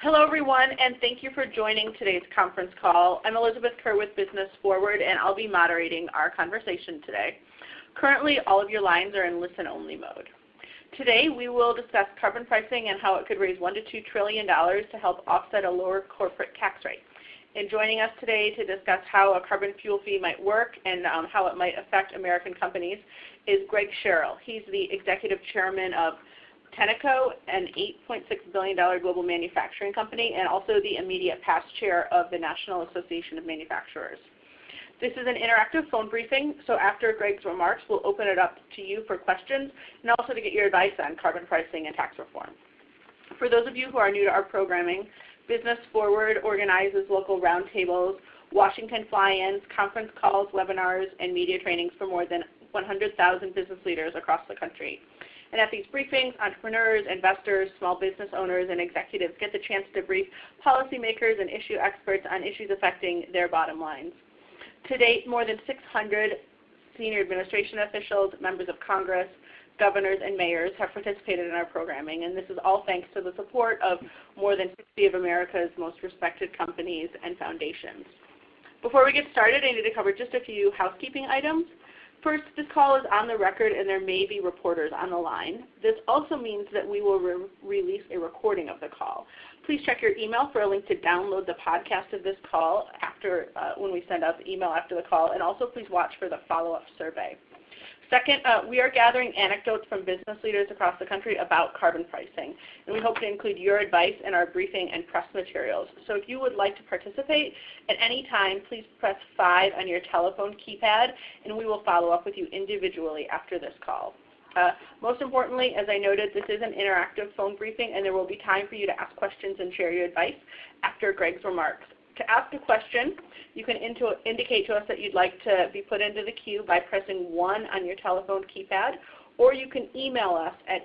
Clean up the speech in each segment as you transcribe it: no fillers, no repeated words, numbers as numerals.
Hello, everyone, and thank you for joining today's conference call. I'm Elizabeth Kerr with Business Forward, and I'll be moderating our conversation today. Currently, all of your lines are in listen-only mode. Today, we will discuss carbon pricing and how it could raise $1 to $2 trillion to help offset a lower corporate tax rate. And joining us today to discuss how a carbon fuel fee might work and how it might affect American companies is Greg Sherrill. He's the Executive Chairman of Tenneco, an $8.6 billion global manufacturing company, and also the immediate past chair of the National Association of Manufacturers. This is an interactive phone briefing, so after Greg's remarks, we'll open it up to you for questions and also to get your advice on carbon pricing and tax reform. For those of you who are new to our programming, Business Forward organizes local roundtables, Washington fly-ins, conference calls, webinars, and media trainings for more than 100,000 business leaders across the country. And at these briefings, entrepreneurs, investors, small business owners, and executives get the chance to brief policymakers and issue experts on issues affecting their bottom lines. To date, more than 600 senior administration officials, members of Congress, governors, and mayors have participated in our programming, and this is all thanks to the support of more than 60 of America's most respected companies and foundations. Before we get started, I need to cover just a few housekeeping items. First, this call is on the record and there may be reporters on the line. This also means that we will release a recording of the call. Please check your email for a link to download the podcast of this call after when we send out the email after the call, and also please watch for the follow-up survey. Second, we are gathering anecdotes from business leaders across the country about carbon pricing, and we hope to include your advice in our briefing and press materials. So if you would like to participate at any time, please press 5 on your telephone keypad, and we will follow up with you individually after this call. Most importantly, as I noted, this is an interactive phone briefing, and there will be time for you to ask questions and share your advice after Greg's remarks. To ask a question, you can indicate to us that you'd like to be put into the queue by pressing 1 on your telephone keypad, or you can email us at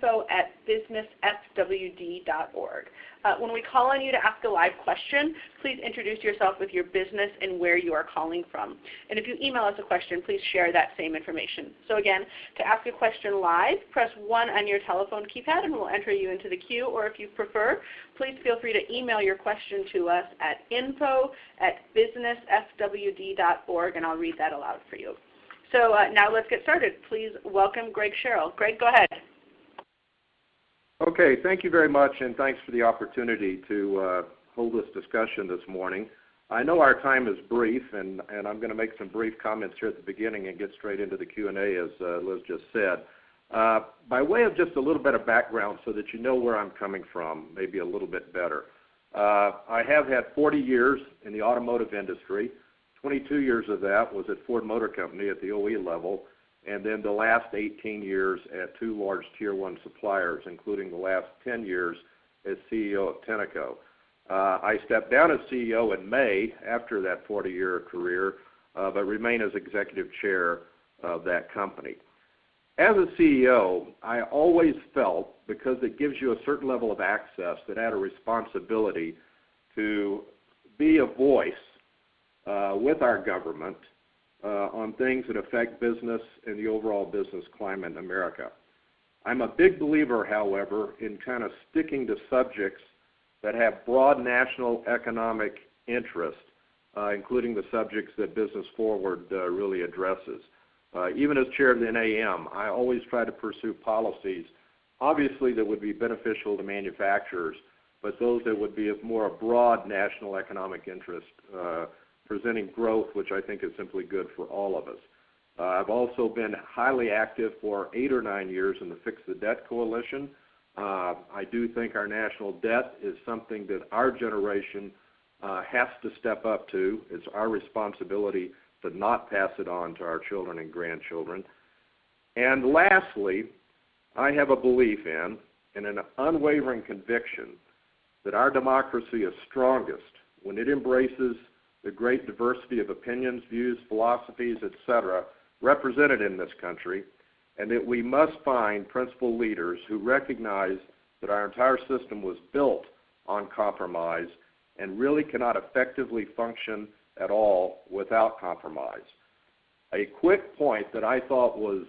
info@businessfwd.org. When we call on you to ask a live question, please introduce yourself with your business and where you are calling from. And if you email us a question, please share that same information. So again, to ask a question live, press 1 on your telephone keypad and we'll enter you into the queue, or if you prefer, please feel free to email your question to us at info@businessfwd.org, and I'll read that aloud for you. So now let's get started. Please welcome Greg Sherrill. Greg, go ahead. Okay, thank you very much, and thanks for the opportunity to hold this discussion this morning. I know our time is brief, and I'm going to make some brief comments here at the beginning and get straight into the Q&A, as Liz just said. By way of just a little bit of background so that you know where I'm coming from, maybe a little bit better. I have had 40 years in the automotive industry. 22 years of that was at Ford Motor Company at the OE level, and then the last 18 years at 2 large Tier 1 suppliers, including the last 10 years as CEO of Tenneco. I stepped down as CEO in May after that 40-year career, but remain as executive chair of that company. As a CEO, I always felt, because it gives you a certain level of access, that I had a responsibility to be a voice with our government on things that affect business and the overall business climate in America. I'm a big believer, however, in kind of sticking to subjects that have broad national economic interest, including the subjects that Business Forward really addresses. Even as chair of the NAM, I always try to pursue policies, obviously, that would be beneficial to manufacturers, but those that would be of more broad national economic interest, presenting growth, which I think is simply good for all of us. I've also been highly active for 8 or 9 years in the Fix the Debt Coalition. I do think our national debt is something that our generation has to step up to. It's our responsibility to not pass it on to our children and grandchildren. And lastly, I have a belief in and an unwavering conviction that our democracy is strongest when it embraces the great diversity of opinions, views, philosophies, etc., represented in this country, and that we must find principled leaders who recognize that our entire system was built on compromise and really cannot effectively function at all without compromise. A quick point that I thought was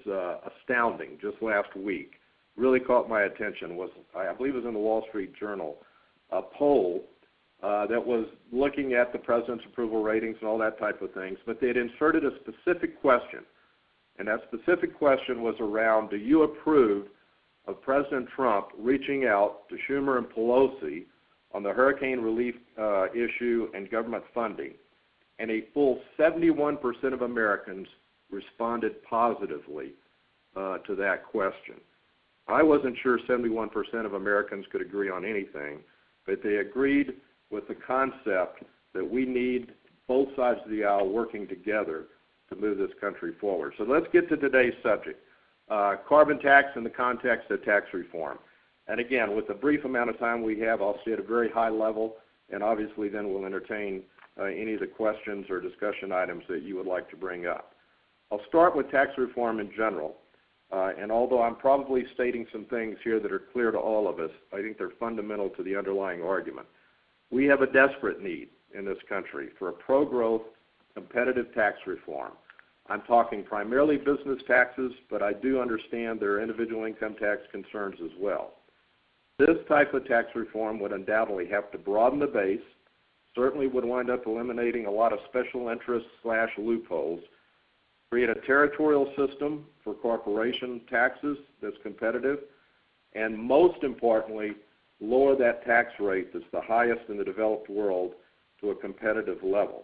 astounding just last week, really caught my attention, was, I believe it was in the Wall Street Journal, a poll that was looking at the president's approval ratings and all that type of things, but they had inserted a specific question. And that specific question was around, do you approve of President Trump reaching out to Schumer and Pelosi on the hurricane relief issue and government funding? And a full 71% of Americans responded positively to that question. I wasn't sure 71% of Americans could agree on anything, but they agreed with the concept that we need both sides of the aisle working together to move this country forward. So let's get to today's subject, carbon tax in the context of tax reform. And again, with the brief amount of time we have, I'll stay at a very high level, and obviously then we'll entertain any of the questions or discussion items that you would like to bring up. I'll start with tax reform in general, and although I'm probably stating some things here that are clear to all of us, I think they're fundamental to the underlying argument. We have a desperate need in this country for a pro-growth, competitive tax reform. I'm talking primarily business taxes, but I do understand there are individual income tax concerns as well. This type of tax reform would undoubtedly have to broaden the base, certainly would wind up eliminating a lot of special interests / loopholes, create a territorial system for corporation taxes that's competitive, and most importantly, lower that tax rate that's the highest in the developed world to a competitive level.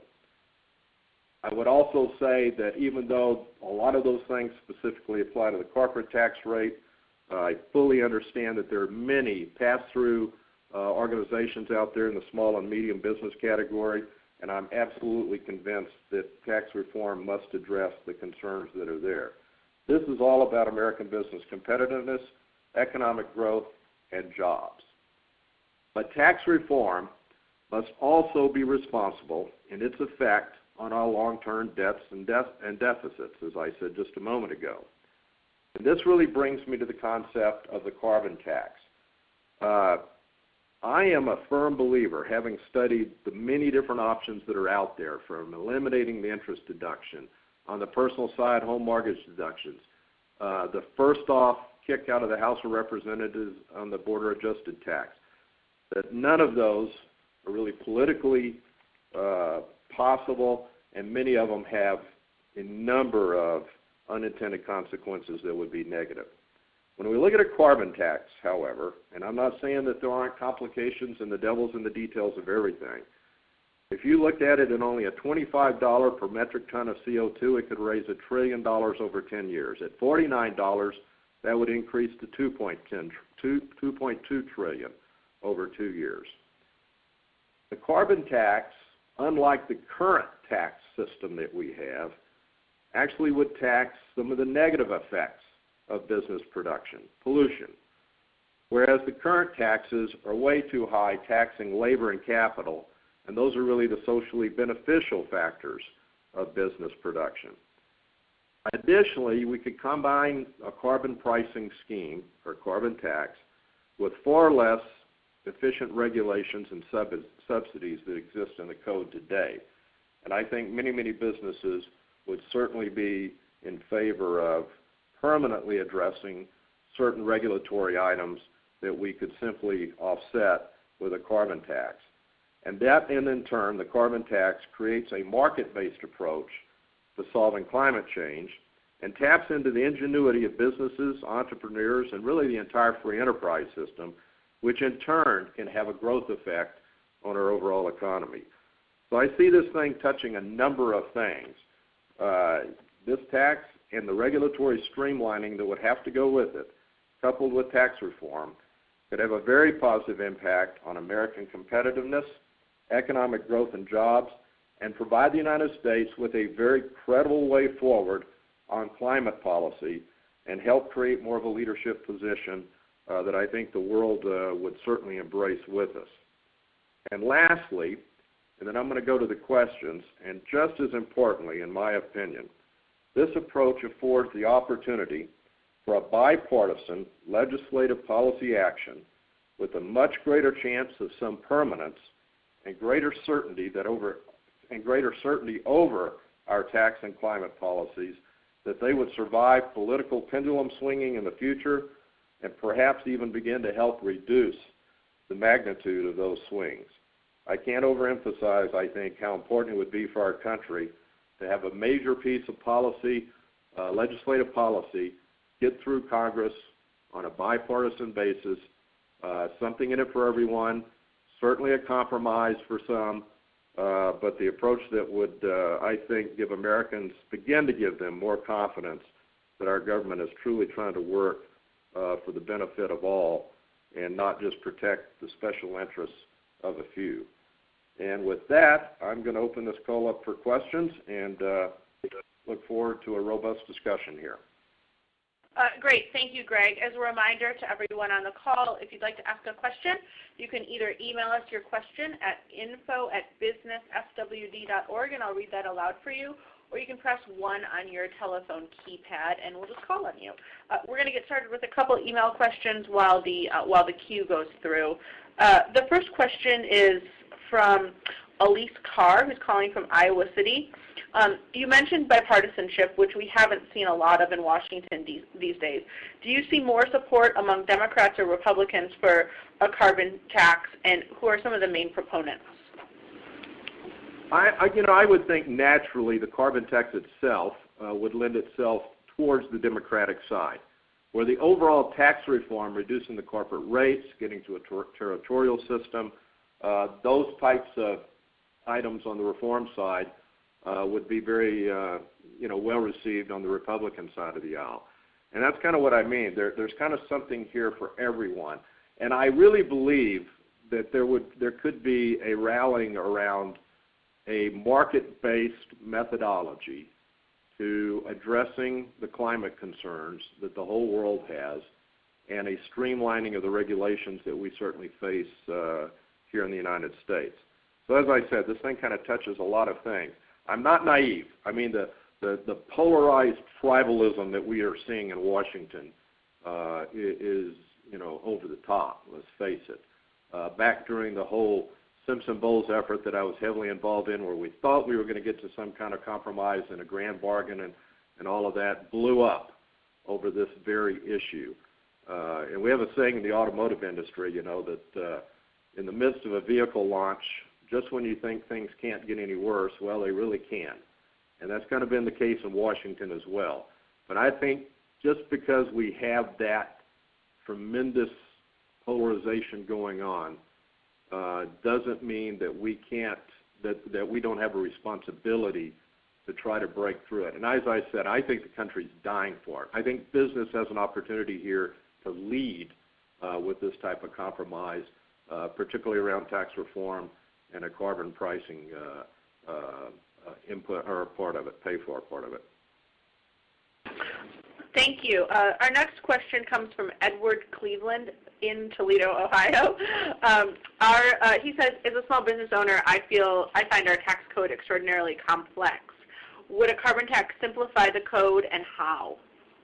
I would also say that even though a lot of those things specifically apply to the corporate tax rate, I fully understand that there are many pass-through organizations out there in the small and medium business category, and I'm absolutely convinced that tax reform must address the concerns that are there. This is all about American business competitiveness, economic growth, and jobs. But tax reform must also be responsible in its effect on our long-term debts and deficits, as I said just a moment ago. And this really brings me to the concept of the carbon tax. I am a firm believer, having studied the many different options that are out there, from eliminating the interest deduction, on the personal side, home mortgage deductions, the first off kick out of the House of Representatives on the border-adjusted tax, that none of those are really politically possible, and many of them have a number of unintended consequences that would be negative. When we look at a carbon tax, however, and I'm not saying that there aren't complications and the devil's in the details of everything, if you looked at it at only a $25 per metric ton of CO2, it could raise $1 trillion over 10 years. At $49, that would increase to $2.2 trillion over 2 years. The carbon tax, unlike the current tax system that we have, actually would tax some of the negative effects of business production, pollution, whereas the current taxes are way too high, taxing labor and capital, and those are really the socially beneficial factors of business production. Additionally, we could combine a carbon pricing scheme, or carbon tax, with far less efficient regulations and subsidies that exist in the code today. And I think many, many businesses would certainly be in favor of permanently addressing certain regulatory items that we could simply offset with a carbon tax. And that, in turn, the carbon tax creates a market-based approach to solving climate change and taps into the ingenuity of businesses, entrepreneurs, and really the entire free enterprise system, which in turn can have a growth effect on our overall economy. So I see this thing touching a number of things. This tax and the regulatory streamlining that would have to go with it, coupled with tax reform, could have a very positive impact on American competitiveness, economic growth and jobs, and provide the United States with a very credible way forward on climate policy and help create more of a leadership position that I think the world would certainly embrace with us. And lastly, and then I'm going to go to the questions, and just as importantly, in my opinion, this approach affords the opportunity for a bipartisan legislative policy action with a much greater chance of some permanence and greater certainty over our tax and climate policies, that they would survive political pendulum swinging in the future and perhaps even begin to help reduce the magnitude of those swings. I can't overemphasize, I think, how important it would be for our country to have a major piece of policy, legislative policy, get through Congress on a bipartisan basis, something in it for everyone, certainly a compromise for some, but the approach that would, I think, give Americans, begin to give them more confidence that our government is truly trying to work for the benefit of all and not just protect the special interests of a few. And with that, I'm going to open this call up for questions and look forward to a robust discussion here. Great. Thank you, Greg. As a reminder to everyone on the call, if you'd like to ask a question, you can either email us your question at info@businessfwd.org, and I'll read that aloud for you, or you can press 1 on your telephone keypad, and we'll just call on you. We're going to get started with a couple email questions while the queue goes through. The first question is from Elise Carr, who's calling from Iowa City. You mentioned bipartisanship, which we haven't seen a lot of in Washington these days. Do you see more support among Democrats or Republicans for a carbon tax, and who are some of the main proponents? I would think naturally the carbon tax itself would lend itself towards the Democratic side, where the overall tax reform, reducing the corporate rates, getting to a territorial system, those types of items on the reform side would be very, well received on the Republican side of the aisle. And that's kind of what I mean. There's kind of something here for everyone. And I really believe that there could be a rallying around a market-based methodology to addressing the climate concerns that the whole world has and a streamlining of the regulations that we certainly face here in the United States. So as I said, this thing kind of touches a lot of things. I'm not naive. I mean, the polarized tribalism that we are seeing in Washington is, over the top, let's face it. Back during the whole Simpson-Bowles effort that I was heavily involved in, where we thought we were going to get to some kind of compromise and a grand bargain and all of that, blew up over this very issue. And we have a saying in the automotive industry, that in the midst of a vehicle launch, just when you think things can't get any worse, well, they really can. And that's kind of been the case in Washington as well. But I think just because we have that tremendous polarization going on doesn't mean that we can't, that we don't have a responsibility to try to break through it. And as I said, I think the country's dying for it. I think business has an opportunity here to lead with this type of compromise, particularly around tax reform and a carbon pricing input or part of it, pay for part of it. Thank you. Our next question comes from Edward Cleveland in Toledo, Ohio. He says, as a small business owner, I find our tax code extraordinarily complex. Would a carbon tax simplify the code, and how?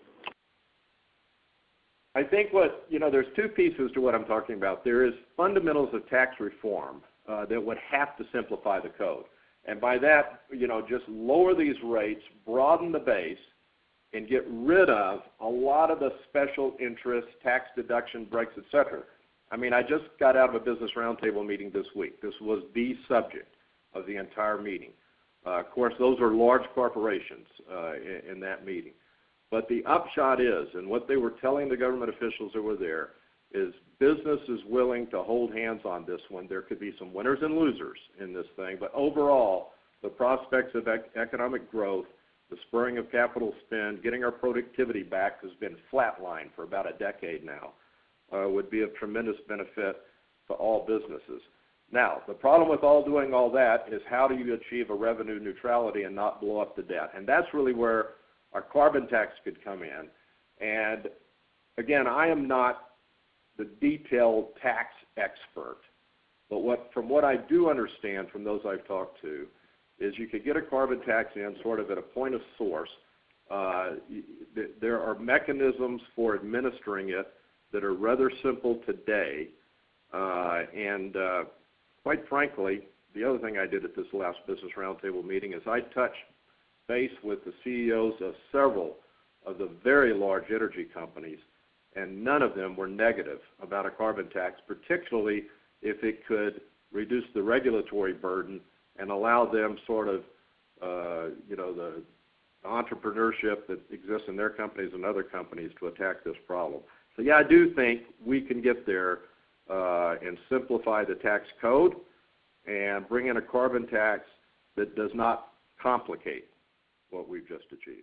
I think there's two pieces to what I'm talking about. There is fundamentals of tax reform that would have to simplify the code. And by that, just lower these rates, broaden the base, and get rid of a lot of the special interest, tax deduction breaks, et cetera. I mean, I just got out of a business roundtable meeting this week. This was the subject of the entire meeting. Of course, those are large corporations in that meeting. But the upshot is, and what they were telling the government officials that were there, is business is willing to hold hands on this one. There could be some winners and losers in this thing, but overall, the prospects of economic growth, the spurring of capital spend, getting our productivity back has been flatlined for about a decade now, would be of tremendous benefit to all businesses. Now, the problem with doing all that is how do you achieve a revenue neutrality and not blow up the debt? And that's really where our carbon tax could come in. And again, I am not the detailed tax expert, but from what I do understand from those I've talked to, is you could get a carbon tax in sort of at a point of source. There are mechanisms for administering it that are rather simple today. And quite frankly, the other thing I did at this last Business Roundtable meeting is I touched base with the CEOs of several of the very large energy companies, and none of them were negative about a carbon tax, particularly if it could reduce the regulatory burden and allow them sort of, the entrepreneurship that exists in their companies and other companies to attack this problem. So, yeah, I do think we can get there and simplify the tax code and bring in a carbon tax that does not complicate what we've just achieved.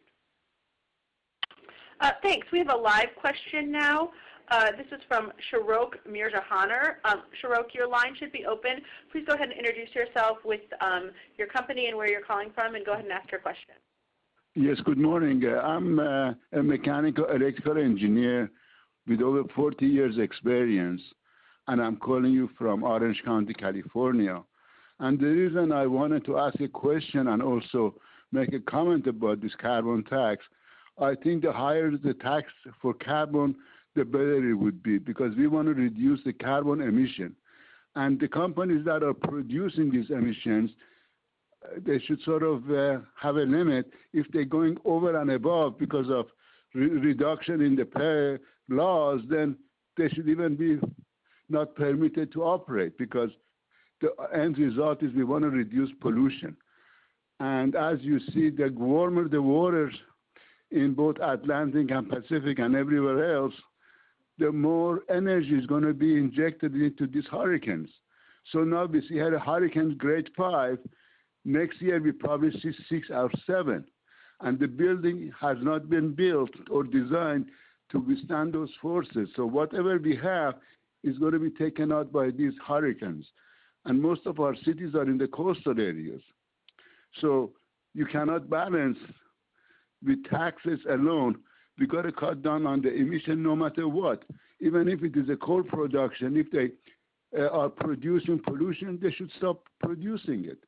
Thanks. We have a live question now. This is from Sharok Mirzahaner. Sharok, your line should be open. Please go ahead and introduce yourself with your company and where you're calling from, and go ahead and ask your question. Yes, good morning. I'm a mechanical electrical engineer with over 40 years experience, and I'm calling you from Orange County, California. And the reason I wanted to ask a question and also make a comment about this carbon tax, I think the higher the tax for carbon, the better it would be, because we want to reduce the carbon emission. And the companies that are producing these emissions, they should sort of have a limit. If they're going over and above because of reduction in the pay laws, then they should even be not permitted to operate, because the end result is we want to reduce pollution. And as you see, the warmer the waters in both Atlantic and Pacific and everywhere else, the more energy is going to be injected into these hurricanes. So now we see a hurricane grade 5. Next year we probably see 6 or 7. And the building has not been built or designed to withstand those forces. So whatever we have is going to be taken out by these hurricanes. And most of our cities are in the coastal areas. So you cannot balance with taxes alone. We got to cut down on the emission no matter what. Even if it is a coal production, if they are producing pollution, they should stop producing it.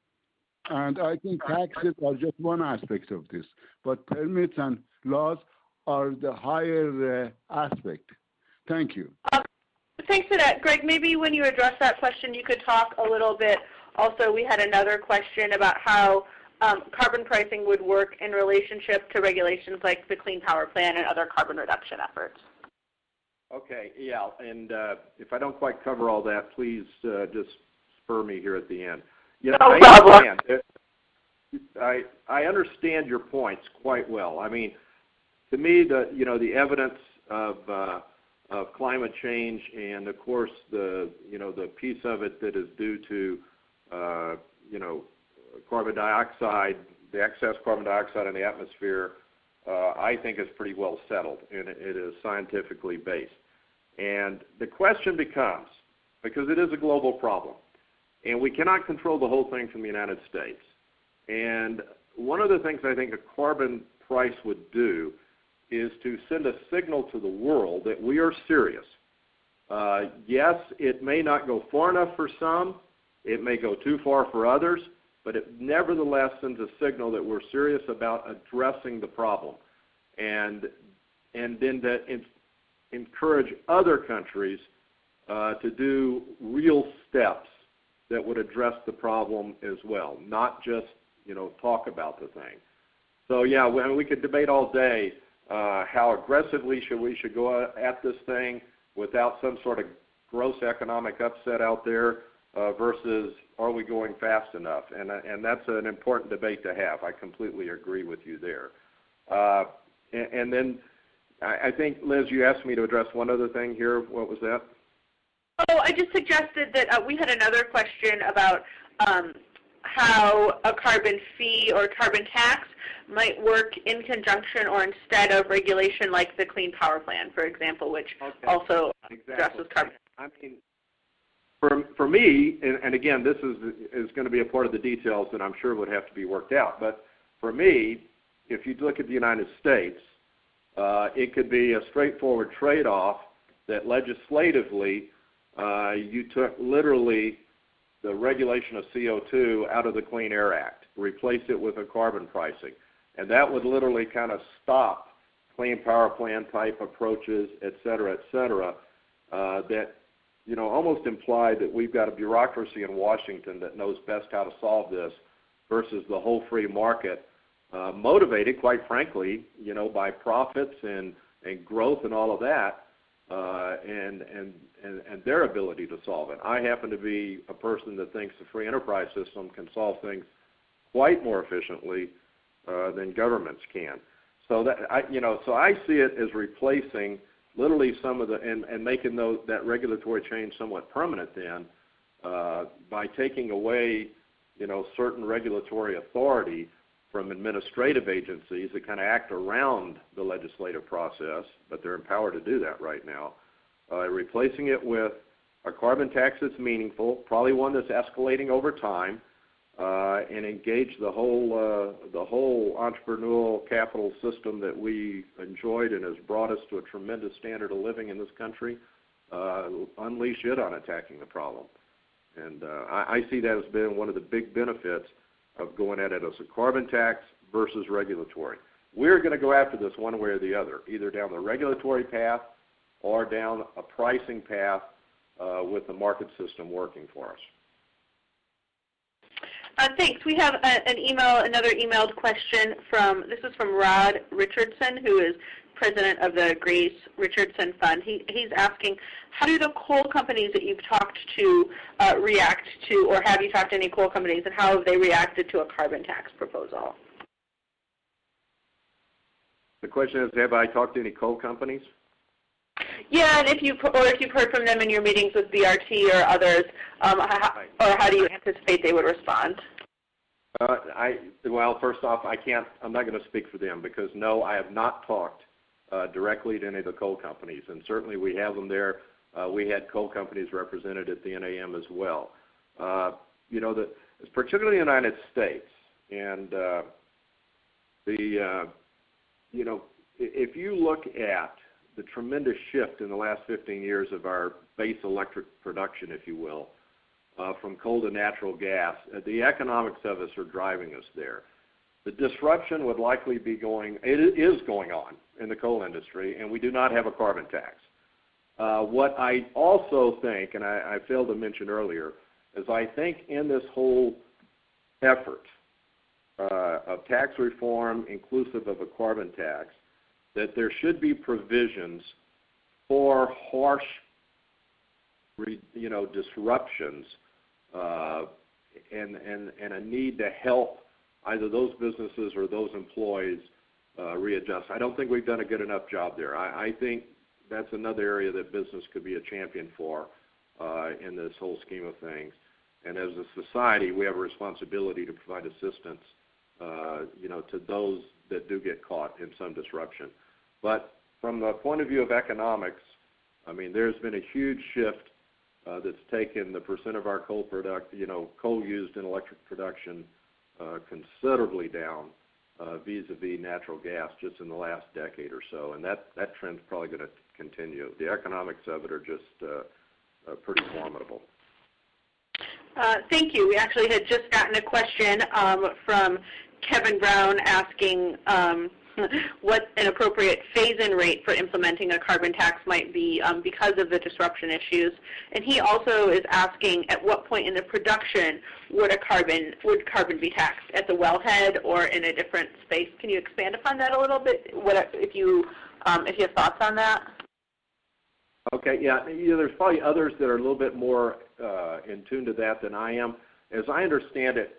And I think taxes are just one aspect of this, but permits and laws are the higher aspect. Thank you. Thanks for that. Greg, maybe when you address that question, you could talk a little bit. Also, we had another question about how carbon pricing would work in relationship to regulations like the Clean Power Plan and other carbon reduction efforts. Okay, yeah, and if I don't quite cover all that, please just spur me here at the end. Yeah, no problem. I understand your points quite well. I mean, to me, the evidence of climate change, and of course the piece of it that is due to carbon dioxide, the excess carbon dioxide in the atmosphere, I think is pretty well settled, and it is scientifically based. And the question becomes, because it is a global problem, and we cannot control the whole thing from the United States. And one of the things I think a carbon price would do is to send a signal to the world that we are serious. Yes, it may not go far enough for some. It may go too far for others. But it nevertheless sends a signal that we're serious about addressing the problem. And then to encourage other countries to do real steps that would address the problem as well, not just, talk about the thing. So, yeah, we could debate all day how aggressively we should go at this thing without some sort of gross economic upset out there versus are we going fast enough? And that's an important debate to have. I completely agree with you there. And then I think, Liz, you asked me to address one other thing here. What was that? Oh, I just suggested that we had another question about how a carbon fee or carbon tax might work in conjunction or instead of regulation like the Clean Power Plan, for example, which also addresses carbon. I mean, for me, and again, this is going to be a part of the details that I'm sure would have to be worked out, but for me, if you look at the United States, it could be a straightforward trade-off that legislatively you took literally the regulation of CO2 out of the Clean Air Act, replace it with a carbon pricing. And that would literally kind of stop Clean Power Plan type approaches, et cetera, that almost imply that we've got a bureaucracy in Washington that knows best how to solve this versus the whole free market, motivated, quite frankly, by profits and growth and all of that, and their ability to solve it. I happen to be a person that thinks the free enterprise system can solve things quite more efficiently than governments can. So that so I see it as replacing literally some of the and making that regulatory change somewhat permanent then by taking away certain regulatory authority from administrative agencies that kind of act around the legislative process, but they're empowered to do that right now, replacing it with a carbon tax that's meaningful, probably one that's escalating over time, and engage the whole entrepreneurial capital system that we enjoyed and has brought us to a tremendous standard of living in this country, unleash it on attacking the problem. And I see that as being one of the big benefits of going at it as a carbon tax versus regulatory. We're going to go after this one way or the other, either down the regulatory path or down a pricing path with the market system working for us. Thanks. We have another emailed question this is from Rod Richardson, who is president of the Grace Richardson Fund. He's asking, how do the coal companies that you've talked to react to, or have you talked to any coal companies, and how have they reacted to a carbon tax proposal? The question is, have I talked to any coal companies? Yeah, and if you've heard from them in your meetings with BRT or others, how do you anticipate they would respond? Well, first off, I'm not going to speak for them because no, I have not talked directly to any of the coal companies, and certainly we have them there. We had coal companies represented at the NAM as well. Particularly in the United States, and if you look at the tremendous shift in the last 15 years of our base electric production, if you will, from coal to natural gas, the economics of us are driving us there. The disruption would likely be it is going on in the coal industry, and we do not have a carbon tax. What I also think, and I failed to mention earlier, is I think in this whole effort of tax reform inclusive of a carbon tax, that there should be provisions for harsh, disruptions and a need to help either those businesses or those employees readjust. I don't think we've done a good enough job there. I think that's another area that business could be a champion for in this whole scheme of things. And as a society, we have a responsibility to provide assistance, to those that do get caught in some disruption. But from the point of view of economics, I mean, there's been a huge shift that's taken the percent of our coal coal used in electric production considerably down vis-a-vis natural gas just in the last decade or so, and that trend's probably going to continue. The economics of it are just pretty formidable. Thank you. We actually had just gotten a question from Kevin Brown asking what an appropriate phase-in rate for implementing a carbon tax might be because of the disruption issues. And he also is asking at what point in the production would carbon be taxed, at the wellhead or in a different space? Can you expand upon that a little bit, if you have thoughts on that? Okay, yeah, there's probably others that are a little bit more in tune to that than I am. As I understand it,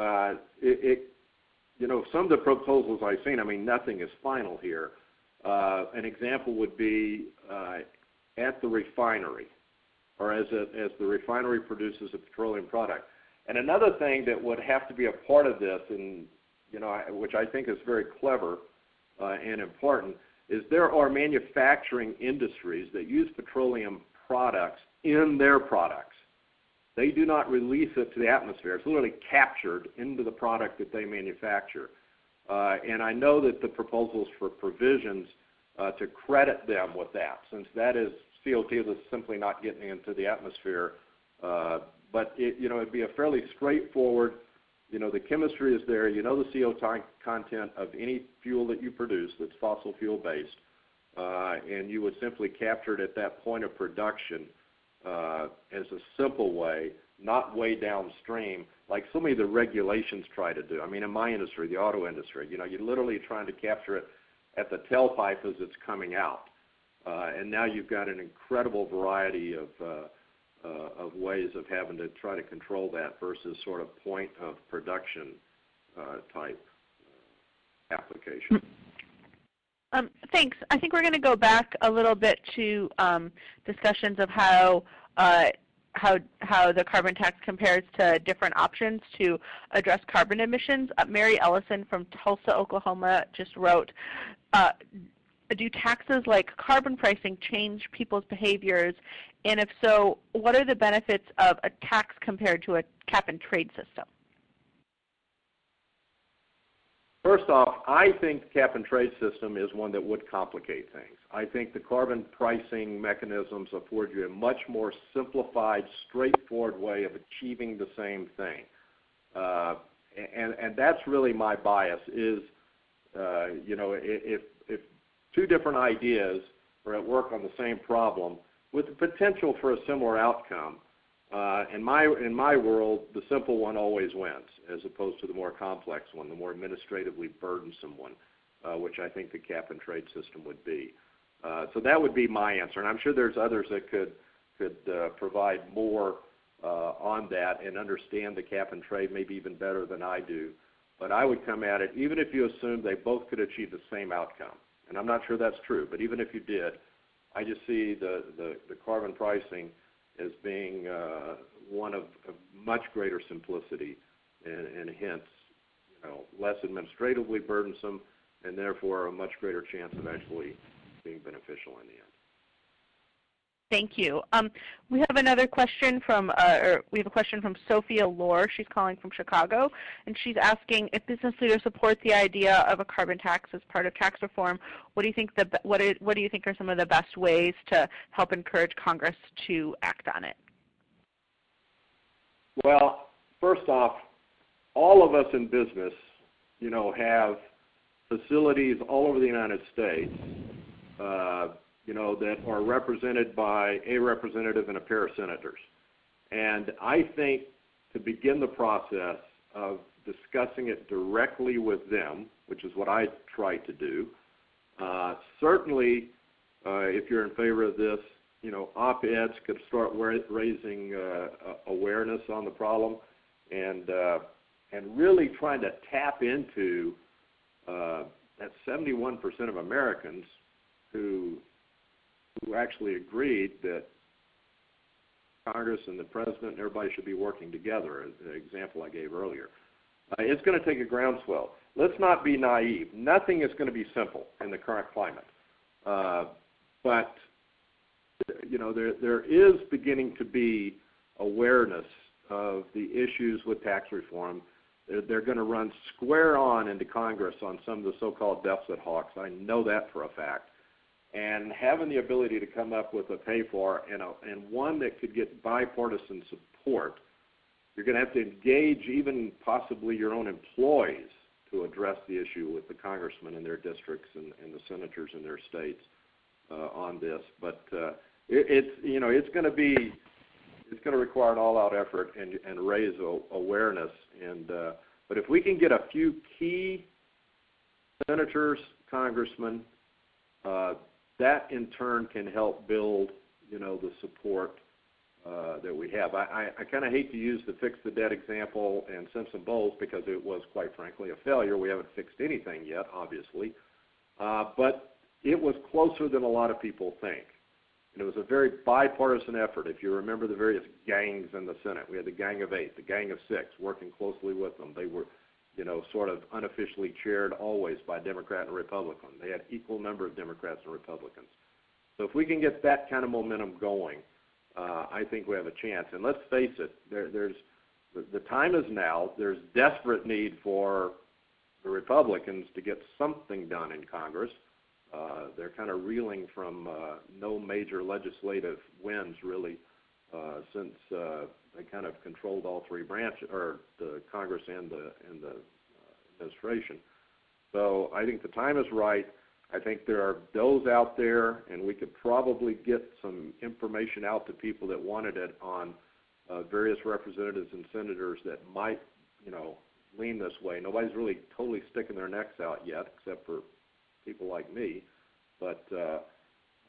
some of the proposals I've seen, I mean, nothing is final here. An example would be at the refinery, or as the refinery produces a petroleum product. And another thing that would have to be a part of this, and which I think is very clever and important, is there are manufacturing industries that use petroleum products in their products. They do not release it to the atmosphere. It's literally captured into the product that they manufacture. And I know that the proposals for provisions to credit them with that, since that is CO2 that's simply not getting into the atmosphere. But it'd be a fairly straightforward, the chemistry is there, the CO2 content of any fuel that you produce that's fossil fuel based, and you would simply capture it at that point of production as a simple way, not way downstream, like so many of the regulations try to do. I mean, in my industry, the auto industry, you're literally trying to capture it at the tailpipe as it's coming out. and now you've got an incredible variety of ways of having to try to control that versus sort of point of production type application. Thanks. I think we're going to go back a little bit to discussions of how the carbon tax compares to different options to address carbon emissions. Mary Ellison from Tulsa, Oklahoma just wrote, do taxes like carbon pricing change people's behaviors? And if so, what are the benefits of a tax compared to a cap-and-trade system? First off, I think the cap-and-trade system is one that would complicate things. I think the carbon pricing mechanisms afford you a much more simplified, straightforward way of achieving the same thing. And that's really my bias is, if two different ideas are at work on the same problem with the potential for a similar outcome, in my world, the simple one always wins, as opposed to the more complex one, the more administratively burdensome one, which I think the cap-and-trade system would be. So that would be my answer, and I'm sure there's others that could provide more on that and understand the cap-and-trade maybe even better than I do. But I would come at it, even if you assume they both could achieve the same outcome, and I'm not sure that's true, but even if you did, I just see the carbon pricing as being one of much greater simplicity and hence, less administratively burdensome and therefore a much greater chance of actually being beneficial in the end. Thank you. We have another question from, we have a question from Sophia Lohr. She's calling from Chicago, and she's asking if business leaders support the idea of a carbon tax as part of tax reform. What do you think what do you think are some of the best ways to help encourage Congress to act on it? Well, first off, all of us in business, have facilities all over the United States. That are represented by a representative and a pair of senators. And I think to begin the process of discussing it directly with them, which is what I try to do, certainly if you're in favor of this, op-eds could start raising awareness on the problem and really trying to tap into that 71% of Americans who actually agreed that Congress and the President and everybody should be working together, as the example I gave earlier. It's going to take a groundswell. Let's not be naive. Nothing is going to be simple in the current climate. But, there is beginning to be awareness of the issues with tax reform. They're going to run square on into Congress on some of the so-called deficit hawks. I know that for a fact. And having the ability to come up with a pay-for and one that could get bipartisan support, you're going to have to engage even possibly your own employees to address the issue with the congressmen in their districts and the senators in their states on this. But it's going to require an all-out effort and raise awareness. But if we can get a few key senators, congressmen, that in turn can help build, the support that we have. I kind of hate to use the fix the debt example and Simpson Bowles because it was, quite frankly, a failure. We haven't fixed anything yet, obviously. But it was closer than a lot of people think. And it was a very bipartisan effort. If you remember the various gangs in the Senate, we had the Gang of Eight, the Gang of Six, working closely with them. They were sort of unofficially chaired always by Democrat and Republican. They had equal number of Democrats and Republicans. So if we can get that kind of momentum going, I think we have a chance. And let's face it, the time is now. There's desperate need for the Republicans to get something done in Congress. They're kind of reeling from no major legislative wins, really, since they kind of controlled all three branches, or the Congress and the administration. So I think the time is right. I think there are those out there, and we could probably get some information out to people that wanted it on various representatives and senators that might, lean this way. Nobody's really totally sticking their necks out yet, except for people like me. But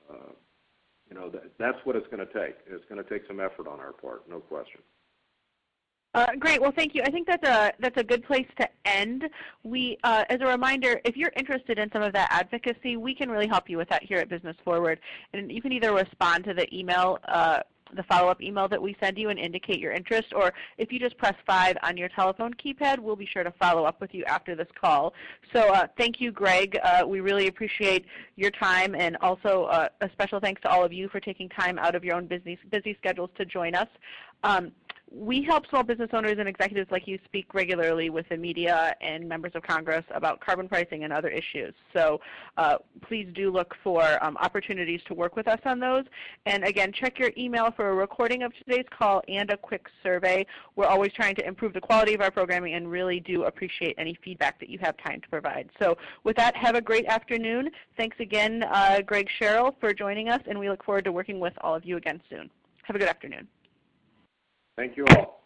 That's what it's going to take. It's going to take some effort on our part, no question. Great. Well, thank you. I think that's a good place to end. As a reminder, if you're interested in some of that advocacy, we can really help you with that here at Business Forward. And you can either respond to the email, the follow-up email that we send you and indicate your interest, or if you just press 5 on your telephone keypad, we'll be sure to follow up with you after this call. So thank you, Greg. We really appreciate your time, and also a special thanks to all of you for taking time out of your own busy schedules to join us. We help small business owners and executives like you speak regularly with the media and members of Congress about carbon pricing and other issues. So please do look for opportunities to work with us on those. And again, check your email for a recording of today's call and a quick survey. We're always trying to improve the quality of our programming and really do appreciate any feedback that you have time to provide. So with that, have a great afternoon. Thanks again, Greg Sherrill, for joining us, and we look forward to working with all of you again soon. Have a good afternoon. Thank you all.